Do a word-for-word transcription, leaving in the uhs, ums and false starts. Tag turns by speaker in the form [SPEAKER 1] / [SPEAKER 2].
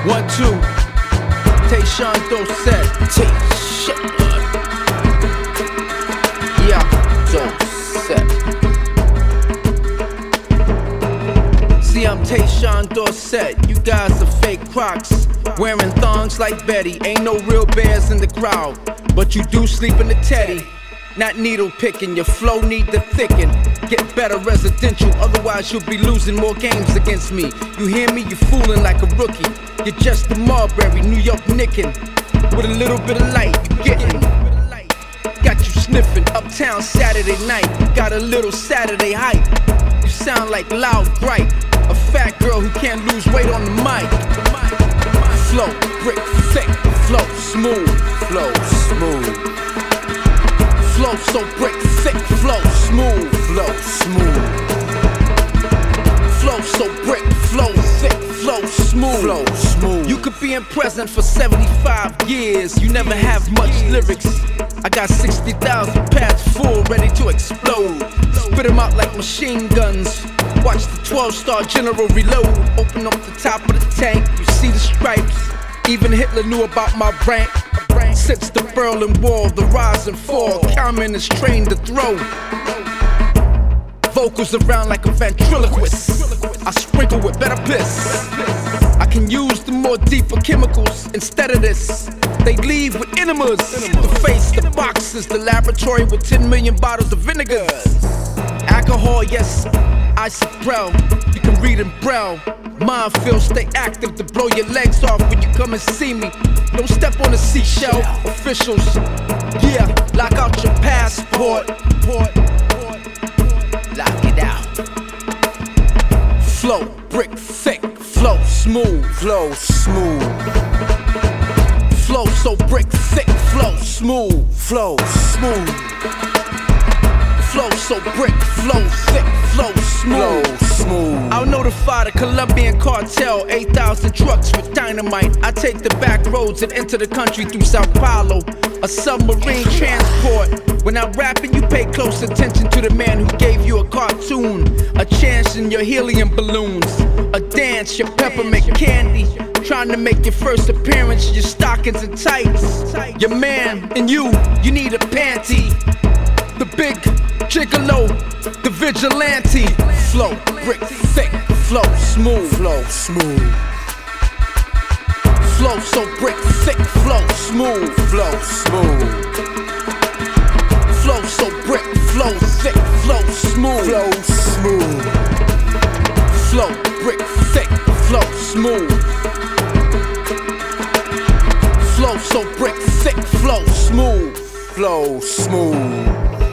[SPEAKER 1] One, two. Tayshawn Dorsett. T-shit. Yeah, Dorsett. See, I'm Tayshawn Dorsett. You guys are fake crocs, wearing thongs like Betty. Ain't no real bears in the crowd, but you do sleep in the teddy. Not needle picking, your flow need to thicken. Get better residential, otherwise you'll be losing more games against me. You hear me? You fooling like a rookie. You're just a Marbury, New York nickin'. With a little bit of light, you gettin'. Got you sniffing, uptown Saturday night. Got a little Saturday hype. You sound like loud, bright. A fat girl who can't lose weight on the mic. Flow, brick, thick, flow, smooth, flow, smooth. Flow so brick, thick, flow, smooth, flow, smooth. Flow so brick, flow thick, flow smooth, flow smooth. You could be in prison for seventy-five years, you never have much lyrics. I got sixty thousand pads full, ready to explode. Spit them out like machine guns. Watch the twelve star general reload. Open up the top of the tank, you see the stripes. Even Hitler knew about my rank. Since the Berlin Wall, the rise and fall, Carmen is trained to throw vocals around like a ventriloquist. I sprinkle with better piss. I can use the more deeper chemicals instead of this. They leave with enemas. The face, the boxes, the laboratory with ten million bottles of vinegar. Alcohol, yes, Isoprel. You can read in Braille. Mind field, stay active to blow your legs off when you come and see me. Don't step on the seashell, officials. Yeah, lock out your passport. Lock it out. Flow, brick, thick, flow, smooth, flow, smooth. Flow so brick, thick, flow, smooth, flow, smooth. Flow so brick, flow thick, flow smooth, flow smooth. I'll notify the Colombian cartel, eight thousand trucks with dynamite. I take the back roads and enter the country through Sao Paulo. A submarine transport. When I'm rapping, you pay close attention to the man who gave you a cartoon. A chance in your helium balloons. A dance, your peppermint candy. Trying to make your first appearance, your stockings and tights. Your man and you, you need a panty. The big gigolo, the vigilante. Flow, brick, thick, flow, smooth, flow, smooth. Flow so brick, thick, flow, smooth, flow, smooth. Flow so brick, flow thick, flow smooth, flow smooth. Flow, brick, thick, flow, smooth. Flow so brick, thick, flow smooth, flow smooth.